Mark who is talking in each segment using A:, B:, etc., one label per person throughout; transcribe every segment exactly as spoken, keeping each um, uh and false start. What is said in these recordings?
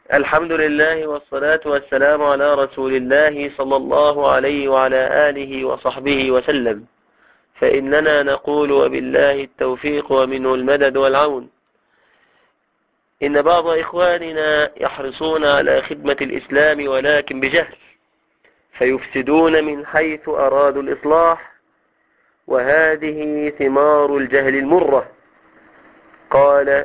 A: الحمد لله والصلاة والسلام على رسول الله صلى الله عليه وعلى آله وصحبه وسلم. فإننا نقول وبالله التوفيق ومنه المدد والعون. إن بعض إخواننا يحرصون على خدمة الإسلام ولكن بجهل، فيفسدون من حيث أرادوا الإصلاح، وهذه ثمار الجهل المرة. قال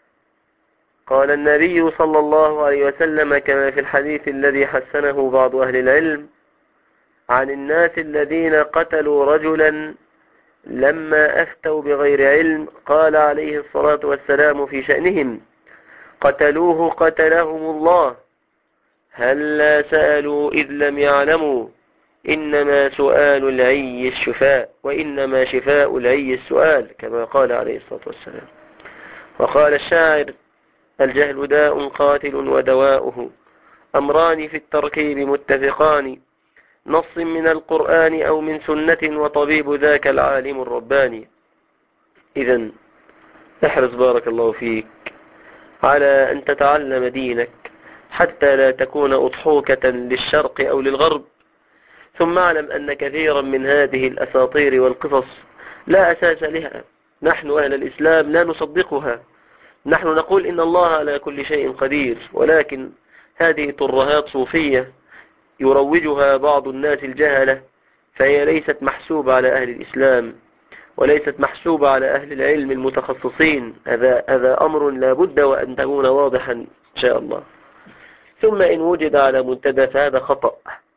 A: قال النبي صلى الله عليه وسلم كما في الحديث الذي حسنه بعض أهل العلم عن الناس الذين قتلوا رجلا لما أفتوا بغير علم، قال عليه الصلاة والسلام في شأنهم: قتلوه قتلهم الله، هل لا سألوا إذ لم يعلموا، إنما سؤال العي الشفاء، وإنما شفاء العي السؤال، كما قال عليه الصلاة والسلام. وقال الشاعر: الجهل داء قاتل ودواؤه أمران في التركيب متفقان، نص من القرآن أو من سنة، وطبيب ذاك العالم الرباني. إذن احرص بارك الله فيك على أن تتعلم دينك حتى لا تكون أضحوكة للشرق أو للغرب. ثم اعلم أن كثيرا من هذه الأساطير والقصص لا أساس لها. نحن أهل الإسلام لا نصدقها. نحن نقول إن الله على كل شيء قدير، ولكن هذه ترهات صوفية يروجها بعض الناس الجهلة، فهي ليست محسوبة على أهل الإسلام وليست محسوبة على أهل العلم المتخصصين. هذا هذا أمر لا بد وأن تكون واضحا إن شاء الله. ثم إن وجد على منتدى فهذا خطأ،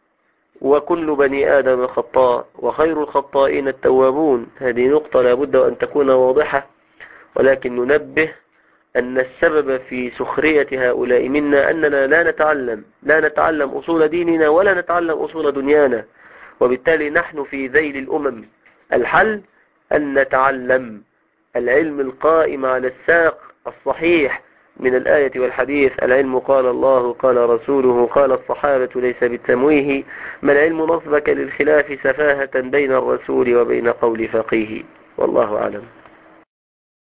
A: وكل بني آدم خطاء، وخير الخطائين التوابون. هذه نقطة لا بد وأن تكون واضحة، ولكن ننبه أن السبب في سخرية هؤلاء منا أننا لا نتعلم لا نتعلم أصول ديننا ولا نتعلم أصول دنيانا، وبالتالي نحن في ذيل الأمم. الحل أن نتعلم العلم القائم على الساق الصحيح من الآية والحديث. العلم قال الله قال رسوله قال الصحابة ليس بالتمويه، ما العلم نصبك للخلاف سفاهة بين الرسول وبين قول فقيه. والله أعلم.